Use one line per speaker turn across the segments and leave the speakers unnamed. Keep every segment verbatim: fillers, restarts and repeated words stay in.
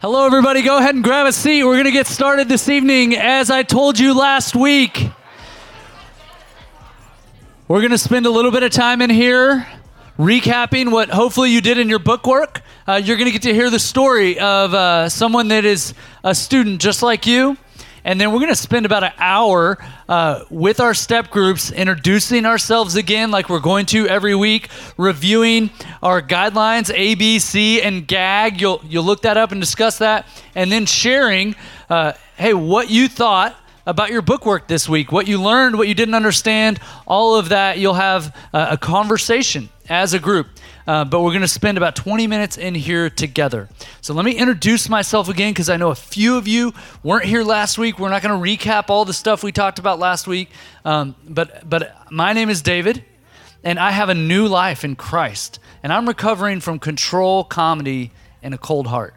Hello, everybody. Go ahead and grab a seat. We're going to get started this evening. As I told you last week, we're going to spend a little bit of time in here recapping what hopefully you did in your book work. Uh, you're going to get to hear the story of uh, someone that is a student just like you. And then we're going to spend about an hour uh, with our step groups, introducing ourselves again like we're going to every week, reviewing our guidelines, A, B, C, and GAG. You'll, you'll look that up and discuss that. And then sharing, uh, hey, what you thought about your book work this week, what you learned, what you didn't understand, all of that. You'll have uh, a conversation as a group. Uh, but we're going to spend about twenty minutes in here together. So let me introduce myself again, because I know a few of you weren't here last week. We're not going to recap all the stuff we talked about last week. Um, but but my name is David, and I have a new life in Christ. And I'm recovering from control, comedy, and a cold heart.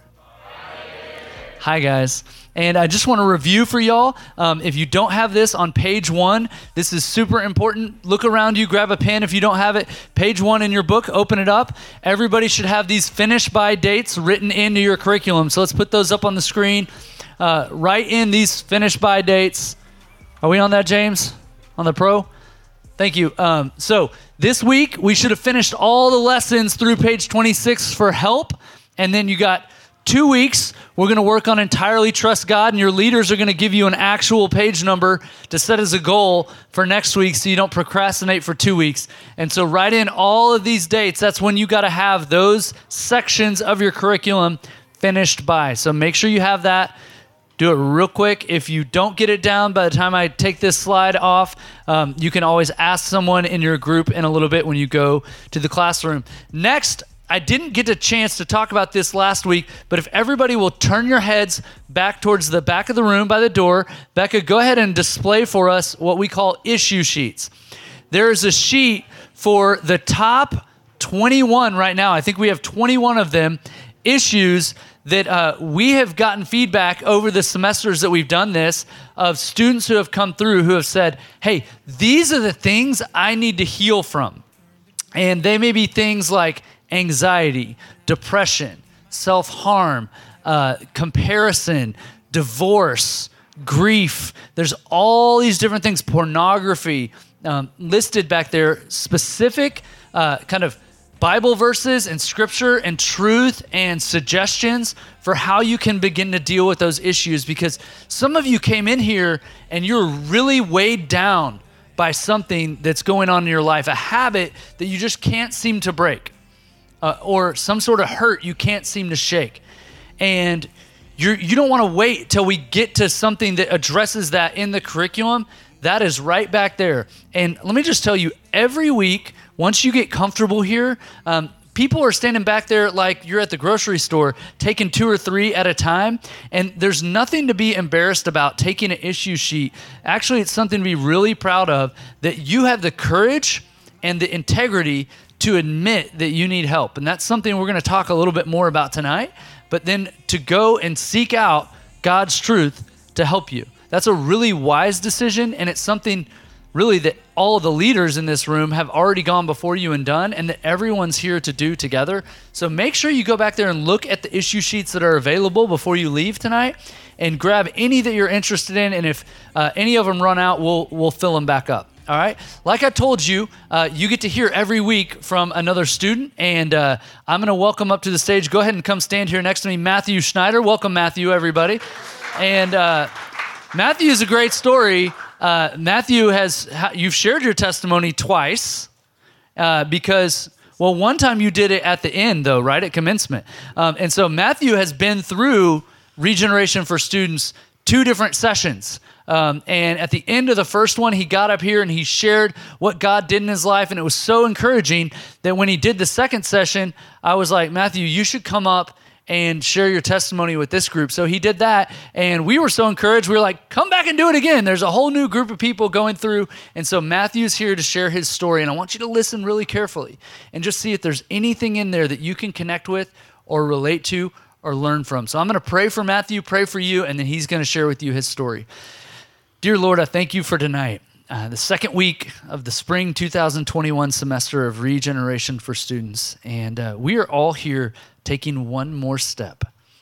Hi, guys. And I just want to review for y'all. Um, if you don't have this on page one, this is super important. Look around you, grab a pen if you don't have it. Page one in your book, open it up. Everybody should have these finish by dates written into your curriculum. So let's put those up on the screen. Uh, write in these finish by dates. Are we on that, James? On the pro? Thank you. Um, so this week, we should have finished all the lessons through page twenty-six for help. And then you got two weeks, we're going to work on entirely trust God, and your leaders are going to give you an actual page number to set as a goal for next week so you don't procrastinate for two weeks. And so write in all of these dates. That's when you got to have those sections of your curriculum finished by. So make sure you have that. Do it real quick. If you don't get it down by the time I take this slide off, um, you can always ask someone in your group in a little bit when you go to the classroom. Next, I didn't get a chance to talk about this last week, but if everybody will turn your heads back towards the back of the room by the door, Becca, go ahead and display for us what we call issue sheets. There is a sheet for the top twenty-one right now. I think we have twenty-one of them, issues that uh, we have gotten feedback over the semesters that we've done this of students who have come through who have said, hey, these are the things I need to heal from. And they may be things like anxiety, depression, self-harm, uh, comparison, divorce, grief. There's all these different things, pornography, um, listed back there, specific uh, kind of Bible verses and scripture and truth and suggestions for how you can begin to deal with those issues, because some of you came in here and you're really weighed down by something that's going on in your life, a habit that you just can't seem to break. Uh, or some sort of hurt you can't seem to shake. And you're, you don't want to wait till we get to something that addresses that in the curriculum. That is right back there. And let me just tell you, every week, once you get comfortable here, um, people are standing back there like you're at the grocery store, taking two or three at a time. And there's nothing to be embarrassed about taking an issue sheet. Actually, it's something to be really proud of, that you have the courage and the integrity to admit that you need help. And that's something we're going to talk a little bit more about tonight, but then to go and seek out God's truth to help you. That's a really wise decision, and it's something really that all of the leaders in this room have already gone before you and done, and that everyone's here to do together. So make sure you go back there and look at the issue sheets that are available before you leave tonight, and grab any that you're interested in, and if uh, any of them run out, we'll we'll fill them back up. All right. Like I told you, uh, you get to hear every week from another student, and uh, I'm going to welcome up to the stage. Go ahead and come stand here next to me, Matthew Schneider. Welcome, Matthew, everybody. And uh, Matthew is a great story. Uh, Matthew has, you've shared your testimony twice uh, because, well, one time you did it at the end, though, right, at commencement. Um, and so Matthew has been through Regeneration for Students two different sessions. Um, and at the end of the first one, he got up here and he shared what God did in his life. And it was so encouraging that when he did the second session, I was like, Matthew, you should come up and share your testimony with this group. So he did that. And we were so encouraged. We were like, come back and do it again. There's a whole new group of people going through. And so Matthew's here to share his story. And I want you to listen really carefully and just see if there's anything in there that you can connect with or relate to or learn from. So I'm going to pray for Matthew, pray for you, and then he's going to share with you his story. Dear Lord, I thank you for tonight, uh, the second week of the spring two thousand twenty-one semester of Regeneration for Students. And uh, we are all here taking one more step.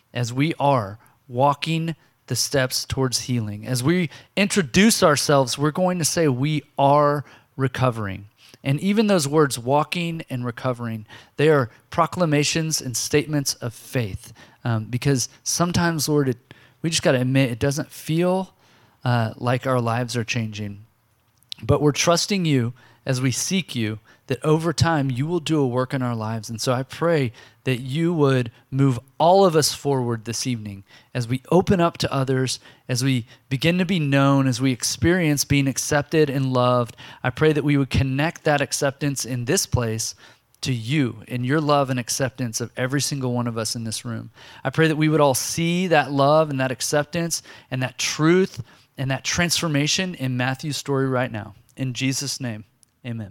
as we are walking the steps towards healing. As we introduce ourselves, we're going to say we are recovering. And even those words, walking and recovering, they are proclamations and statements of faith. Um, because sometimes, Lord, it, we just got to admit it doesn't feel uh, like our lives are changing. But we're trusting you as we seek you, that over time you will do a work in our lives. And so I pray that you would move all of us forward this evening as we open up to others, as we begin to be known, as we experience being accepted and loved. I pray that we would connect that acceptance in this place to you and your love and acceptance of every single one of us in this room. I pray that we would all see that love and that acceptance and that truth and that transformation in Matthew's story right now. In Jesus' name, amen.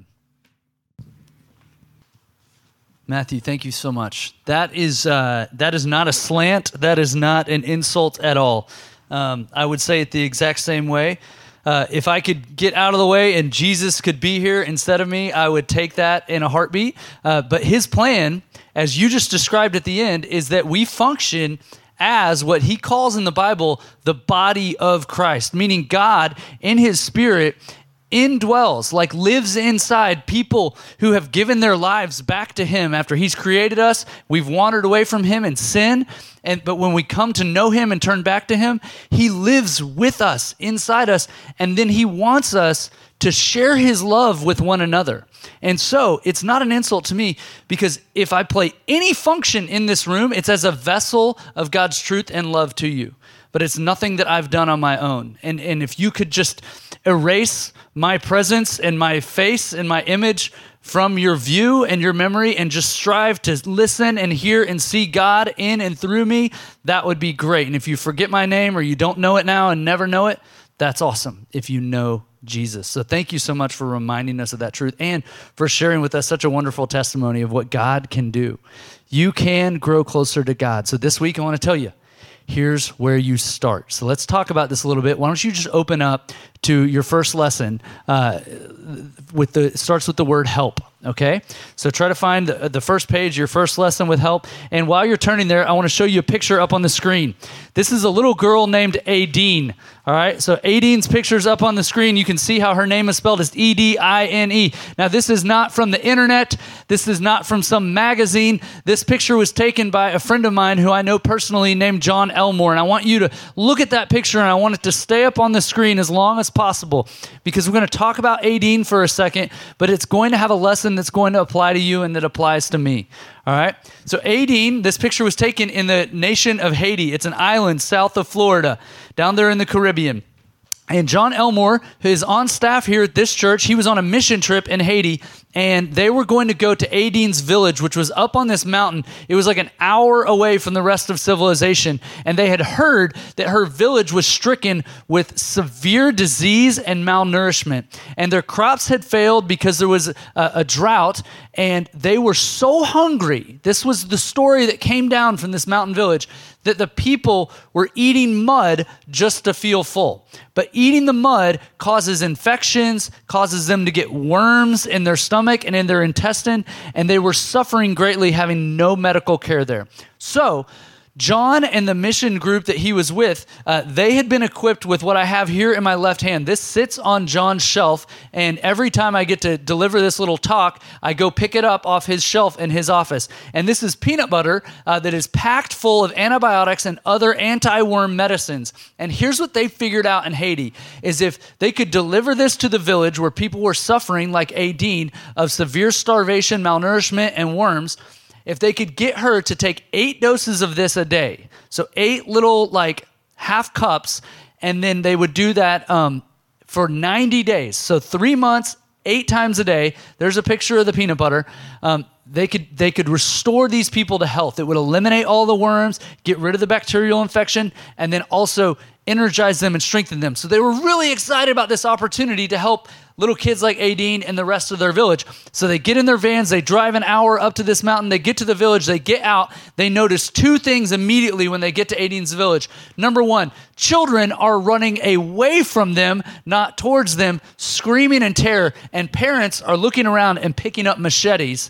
Matthew, thank you so much. That is uh, that is not a slant. That is not an insult at all. Um, I would say it the exact same way. Uh, if I could get out of the way and Jesus could be here instead of me, I would take that in a heartbeat. Uh, but his plan, as you just described at the end, is that we function as what he calls in the Bible the body of Christ, meaning God in his Spirit indwells, like lives inside people who have given their lives back to him after he's created us. We've wandered away from him in sin, and but when we come to know him and turn back to him, he lives with us, inside us, and then he wants us to share his love with one another. And so it's not an insult to me, because if I play any function in this room, it's as a vessel of God's truth and love to you. But it's nothing that I've done on my own. And and if you could just erase my presence and my face and my image from your view and your memory and just strive to listen and hear and see God in and through me, that would be great. And if you forget my name or you don't know it now and never know it, that's awesome if you know Jesus. So thank you so much for reminding us of that truth and for sharing with us such a wonderful testimony of what God can do. You can grow closer to God. So this week I want to tell you, here's where you start. So let's talk about this a little bit. Why don't you just open up to your first lesson uh, with the, it starts with the word help, okay? So try to find the, the first page, your first lesson with help. And while you're turning there, I want to show you a picture up on the screen. This is a little girl named Adine, all right? So Adine's picture's up on the screen. You can see how her name is spelled as E D I N E. Now, this is not from the internet. This is not from some magazine. This picture was taken by a friend of mine who I know personally named John Elmore. And I want you to look at that picture, and I want it to stay up on the screen as long as possible, because we're going to talk about Adine for a second, but it's going to have a lesson that's going to apply to you and that applies to me. All right. So Adine, this picture was taken in the nation of Haiti. It's an island south of Florida, down there in the Caribbean. And John Elmore, who is on staff here at this church, he was on a mission trip in Haiti, and they were going to go to Adine's village, which was up on this mountain. It was like an hour away from the rest of civilization, and they had heard that her village was stricken with severe disease and malnourishment, and their crops had failed because there was a, a drought, and they were so hungry. This was the story that came down from this mountain village, that the people were eating mud just to feel full. But eating the mud causes infections, causes them to get worms in their stomach and in their intestine, and they were suffering greatly, having no medical care there. So John and the mission group that he was with, uh, they had been equipped with what I have here in my left hand. This sits on John's shelf, and every time I get to deliver this little talk, I go pick it up off his shelf in his office. And this is peanut butter uh, that is packed full of antibiotics and other anti-worm medicines. And here's what they figured out in Haiti, is if they could deliver this to the village where people were suffering, like Adine, of severe starvation, malnourishment, and worms, if they could get her to take eight doses of this a day, so eight little like half cups, and then they would do that um, for ninety days. So three months, eight times a day. There's a picture of the peanut butter. Um, they could they could restore these people to health. It would eliminate all the worms, get rid of the bacterial infection, and then also energize them and strengthen them. So they were really excited about this opportunity to help little kids like Adine and the rest of their village. So they get in their vans, they drive an hour up to this mountain, they get to the village, they get out, they notice two things immediately when they get to Adine's village. Number one, children are running away from them, not towards them, screaming in terror, and parents are looking around and picking up machetes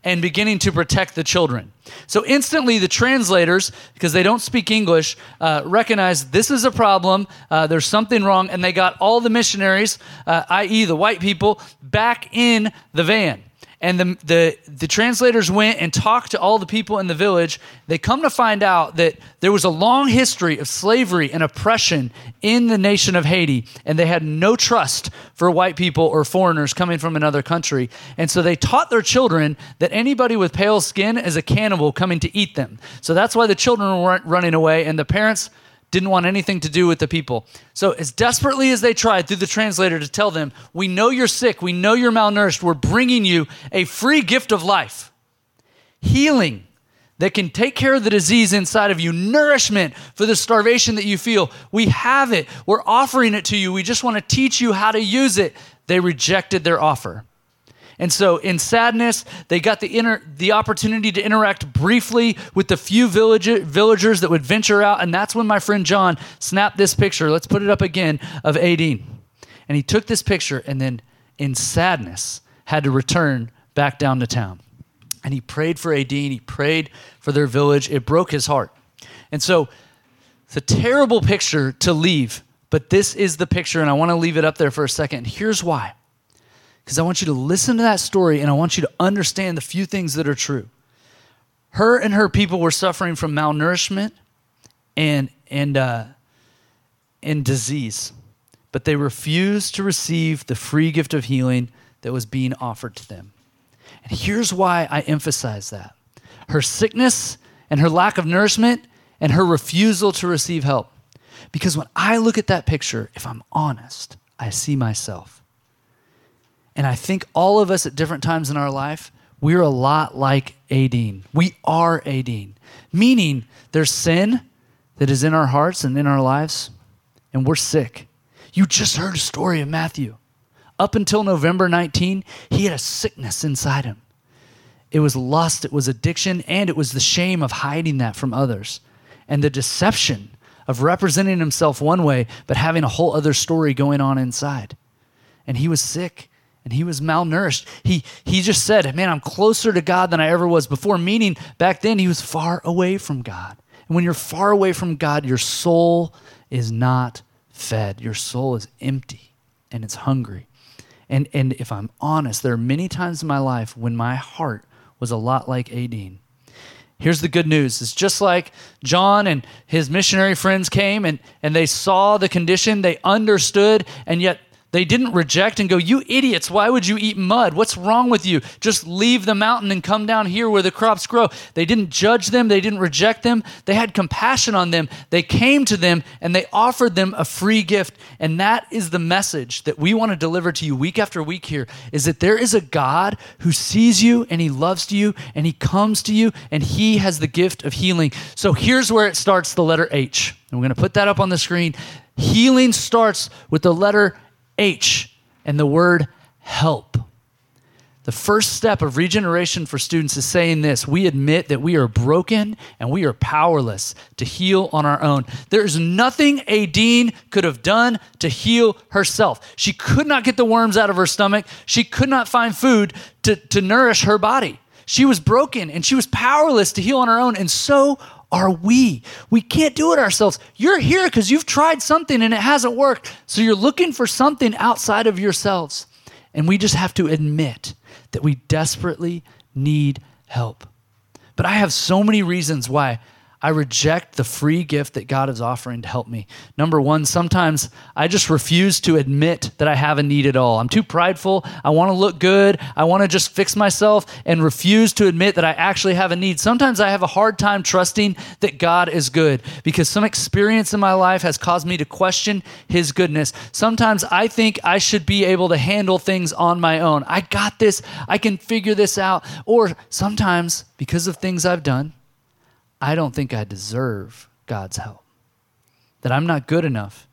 and beginning to protect the children. So instantly the translators, because they don't speak English, uh, recognize this is a problem, uh, there's something wrong, and they got all the missionaries, uh, that is the white people, back in the van. And the, the the translators went and talked to all the people in the village. They come to find out that there was a long history of slavery and oppression in the nation of Haiti, and they had no trust for white people or foreigners coming from another country. And so they taught their children that anybody with pale skin is a cannibal coming to eat them. So that's why the children were running away, and the parents didn't want anything to do with the people. So as desperately as they tried through the translator to tell them, we know you're sick, we know you're malnourished, we're bringing you a free gift of life, healing that can take care of the disease inside of you, nourishment for the starvation that you feel. We have it, we're offering it to you, we just want to teach you how to use it. They rejected their offer. And so in sadness, they got the inter- the opportunity to interact briefly with the few village- villagers that would venture out. And that's when my friend John snapped this picture. Let's put it up again of Aideen. And he took this picture and then in sadness had to return back down to town. And he prayed for Aideen. He prayed for their village. It broke his heart. And so it's a terrible picture to leave, but this is the picture. And I want to leave it up there for a second. Here's why. Because I want you to listen to that story and I want you to understand the few things that are true. Her and her people were suffering from malnourishment and, and, uh, and disease, but they refused to receive the free gift of healing that was being offered to them. And here's why I emphasize that. Her sickness and her lack of nourishment and her refusal to receive help. Because when I look at that picture, if I'm honest, I see myself. And I think all of us at different times in our life, we're a lot like Aideen. We are Aideen, meaning there's sin that is in our hearts and in our lives, and we're sick. You just heard a story of Matthew. Up until November nineteenth, he had a sickness inside him. It was lust, it was addiction, and it was the shame of hiding that from others, and the deception of representing himself one way, but having a whole other story going on inside. And he was sick. And he was malnourished. He he just said, man, I'm closer to God than I ever was before, meaning back then he was far away from God. And when you're far away from God, your soul is not fed. Your soul is empty and it's hungry. And, and if I'm honest, there are many times in my life when my heart was a lot like Aideen. Here's the good news. It's just like John and his missionary friends came and, and they saw the condition, they understood, and yet they didn't reject and go, you idiots, why would you eat mud? What's wrong with you? Just leave the mountain and come down here where the crops grow. They didn't judge them. They didn't reject them. They had compassion on them. They came to them and they offered them a free gift. And that is the message that we want to deliver to you week after week here, is that there is a God who sees you and he loves you and he comes to you and he has the gift of healing. So here's where it starts, the letter H. And we're going to put that up on the screen. Healing starts with the letter H and the word help. The first step of regeneration for students is saying this: we admit that we are broken and we are powerless to heal on our own. There is nothing Aideen could have done to heal herself. She could not get the worms out of her stomach. She could not find food to, to nourish her body. She was broken and she was powerless to heal on her own, and so are we. We can't do it ourselves. You're here because you've tried something and it hasn't worked. So you're looking for something outside of yourselves. And we just have to admit that we desperately need help. But I have so many reasons why I reject the free gift that God is offering to help me. Number one, sometimes I just refuse to admit that I have a need at all. I'm too prideful. I want to look good. I want to just fix myself and refuse to admit that I actually have a need. Sometimes I have a hard time trusting that God is good because some experience in my life has caused me to question his goodness. Sometimes I think I should be able to handle things on my own. I got this. I can figure this out. Or sometimes because of things I've done, I don't think I deserve God's help, that I'm not good enough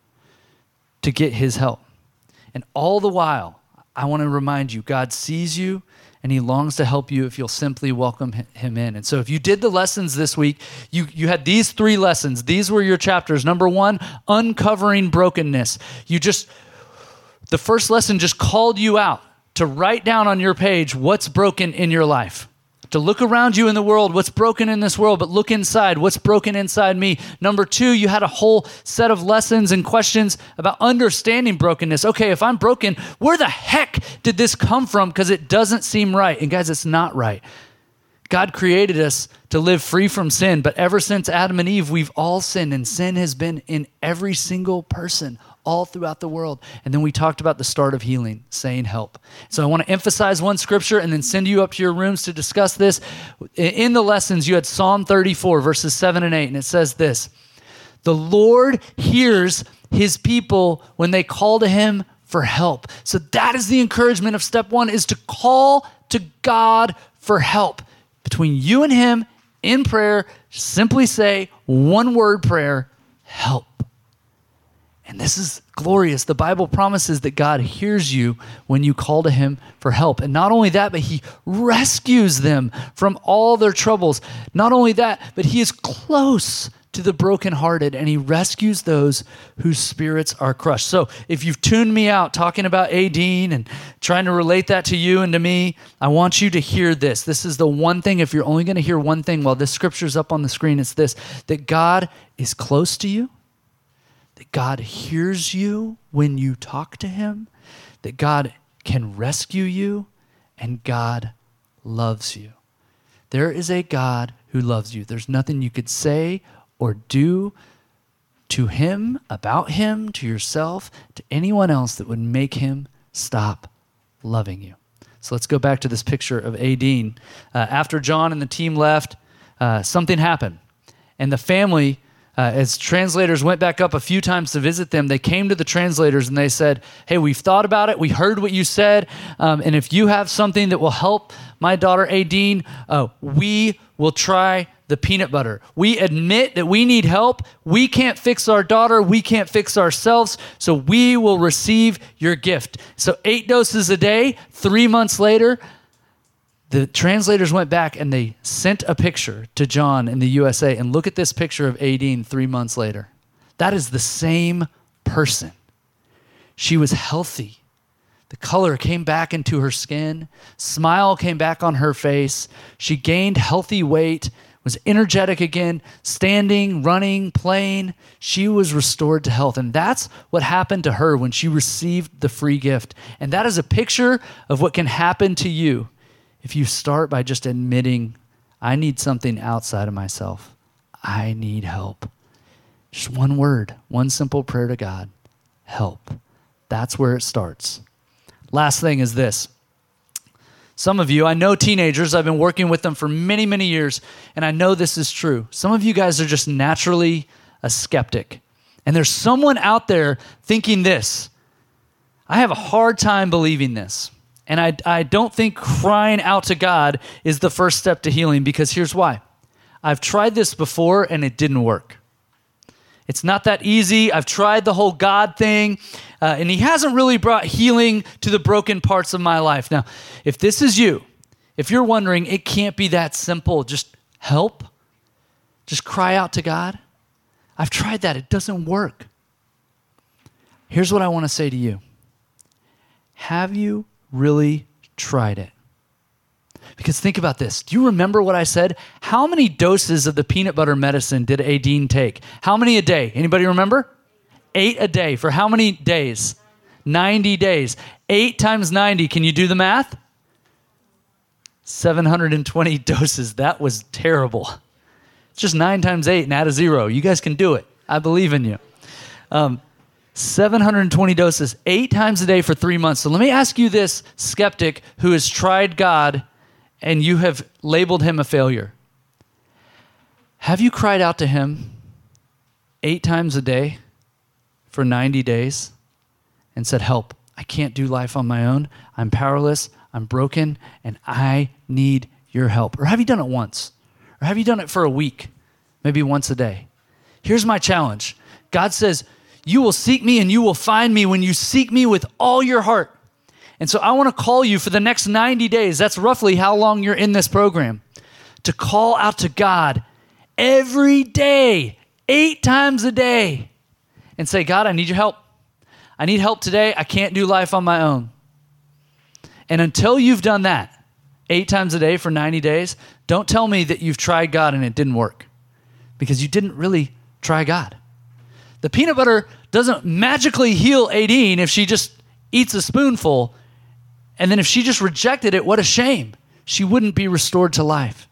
to get his help. And all the while, I want to remind you, God sees you and he longs to help you if you'll simply welcome him in. And so if you did the lessons this week, you, you had these three lessons. These were your chapters. Number one, uncovering brokenness. You just, the first lesson just called you out to write down on your page what's broken in your life. to look around you in the world, what's broken in this world, but look inside, what's broken inside me. Number two, you had a whole set of lessons and questions about understanding brokenness. Okay, if I'm broken, where the heck did this come from? Because it doesn't seem right. And guys, it's not right. God created us to live free from sin, but ever since Adam and Eve, we've all sinned, and sin has been in every single person all throughout the world. And then we talked about the start of healing, saying help. So I want to emphasize one scripture and then send you up to your rooms to discuss this. In the lessons, you had Psalm thirty-four, verses seven and eight, and it says this: the Lord hears his people when they call to him for help. So that is the encouragement of step one, is to call to God for help. Between you and him in prayer, simply say one word prayer: help. And this is glorious. The Bible promises that God hears you when you call to him for help. And not only that, but he rescues them from all their troubles. Not only that, but he is close to the brokenhearted, and he rescues those whose spirits are crushed. So if you've tuned me out talking about Aideen and trying to relate that to you and to me, I want you to hear this. This is the one thing, if you're only going to hear one thing while this scripture's up on the screen, it's this: that God is close to you, that God hears you when you talk to him, that God can rescue you, and God loves you. There is a God who loves you. There's nothing you could say or do to him, about him, to yourself, to anyone else that would make him stop loving you. So let's go back to this picture of Aideen. Uh, after John and the team left, uh, something happened. And the family, uh, as translators went back up a few times to visit them, they came to the translators and they said, hey, we've thought about it. We heard what you said. Um, and if you have something that will help my daughter Aideen, uh, we will try the peanut butter. We admit that we need help. We can't fix our daughter. We can't fix ourselves. So we will receive your gift. So eight doses a day, three months later, the translators went back and they sent a picture to John in the U S A. And look at this picture of Aideen three months later. That is the same person. She was healthy. The color came back into her skin. Smile came back on her face. She gained healthy weight, was energetic again, standing, running, playing. She was restored to health. And that's what happened to her when she received the free gift. And that is a picture of what can happen to you if you start by just admitting, I need something outside of myself. I need help. Just one word, one simple prayer to God: help. That's where it starts. Last thing is this. Some of you, I know teenagers, I've been working with them for many, many years, and I know this is true. Some of you guys are just naturally a skeptic. And there's someone out there thinking this: I have a hard time believing this. And I, I don't think crying out to God is the first step to healing, because here's why. I've tried this before and it didn't work. It's not that easy. I've tried the whole God thing, uh, and he hasn't really brought healing to the broken parts of my life. Now, if this is you, if you're wondering, it can't be that simple, just help, just cry out to God. I've tried that. It doesn't work. Here's what I want to say to you. Have you really tried it? Because think about this. Do you remember what I said? How many doses of the peanut butter medicine did Aideen take? How many a day? Anybody remember? Eight a day. For how many days? ninety days. Eight times ninety. Can you do the math? seven hundred twenty doses. That was terrible. It's just nine times eight and add a zero. You guys can do it. I believe in you. Um, seven hundred twenty doses, eight times a day for three months. So let me ask you this, skeptic who has tried God and you have labeled him a failure. Have you cried out to him eight times a day for ninety days and said, help, I can't do life on my own. I'm powerless, I'm broken, and I need your help? Or have you done it once? Or have you done it for a week? Maybe once a day? Here's my challenge. God says, you will seek me and you will find me when you seek me with all your heart. And so I want to call you for the next ninety days. That's roughly how long you're in this program. To call out to God every day, eight times a day, and say, God, I need your help. I need help today. I can't do life on my own. And until you've done that eight times a day for ninety days, don't tell me that you've tried God and it didn't work, because you didn't really try God. The peanut butter doesn't magically heal Aideen if she just eats a spoonful, and then if she just rejected it, what a shame. She wouldn't be restored to life.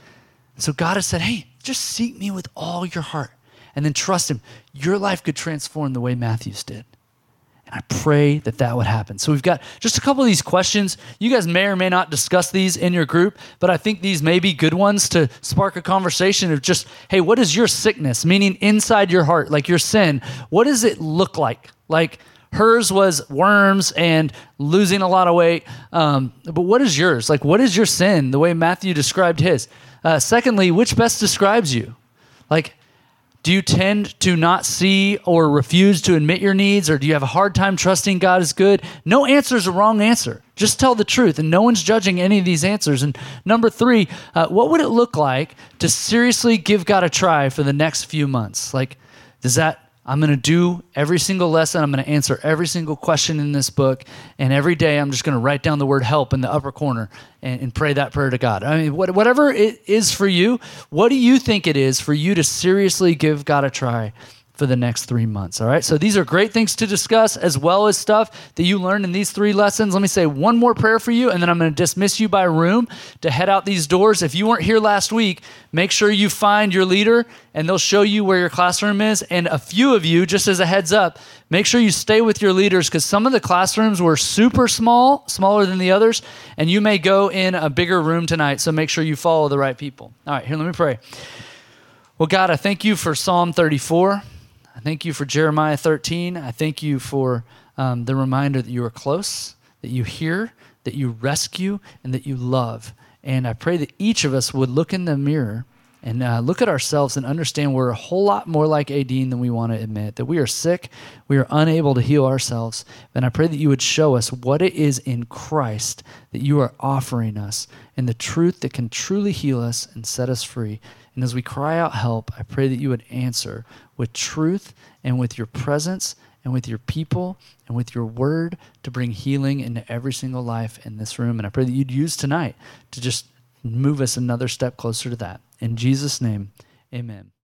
So God has said, hey, just seek me with all your heart and then trust him. Your life could transform the way Matthew's did. And I pray that that would happen. So we've got just a couple of these questions. You guys may or may not discuss these in your group, but I think these may be good ones to spark a conversation of just, hey, what is your sickness? Meaning inside your heart, like your sin. What does it look like? Like hers was worms and losing a lot of weight. Um, but what is yours? Like, what is your sin? The way Matthew described his. Uh, secondly, which best describes you? Like, do you tend to not see or refuse to admit your needs, or do you have a hard time trusting God is good? No answer is a wrong answer. Just tell the truth, and no one's judging any of these answers. And number three, uh, what would it look like to seriously give God a try for the next few months? Like, does that, I'm going to do every single lesson, I'm going to answer every single question in this book, and every day I'm just going to write down the word help in the upper corner and, and pray that prayer to God. I mean, what, whatever it is for you, what do you think it is for you to seriously give God a try for the next three months, all right? So these are great things to discuss, as well as stuff that you learned in these three lessons. Let me say one more prayer for you, and then I'm going to dismiss you by room to head out these doors. If you weren't here last week, make sure you find your leader, and they'll show you where your classroom is. And a few of you, just as a heads up, make sure you stay with your leaders, because some of the classrooms were super small, smaller than the others, and you may go in a bigger room tonight, so make sure you follow the right people. All right, here, let me pray. Well, God, I thank you for Psalm thirty-four. I thank you for Jeremiah thirteen. I thank you for um, the reminder that you are close, that you hear, that you rescue, and that you love. And I pray that each of us would look in the mirror and uh, look at ourselves and understand we're a whole lot more like Aideen than we want to admit, that we are sick, we are unable to heal ourselves. And I pray that you would show us what it is in Christ that you are offering us and the truth that can truly heal us and set us free. And as we cry out help, I pray that you would answer with truth and with your presence and with your people and with your word to bring healing into every single life in this room. And I pray that you'd use tonight to just move us another step closer to that. In Jesus' name, amen.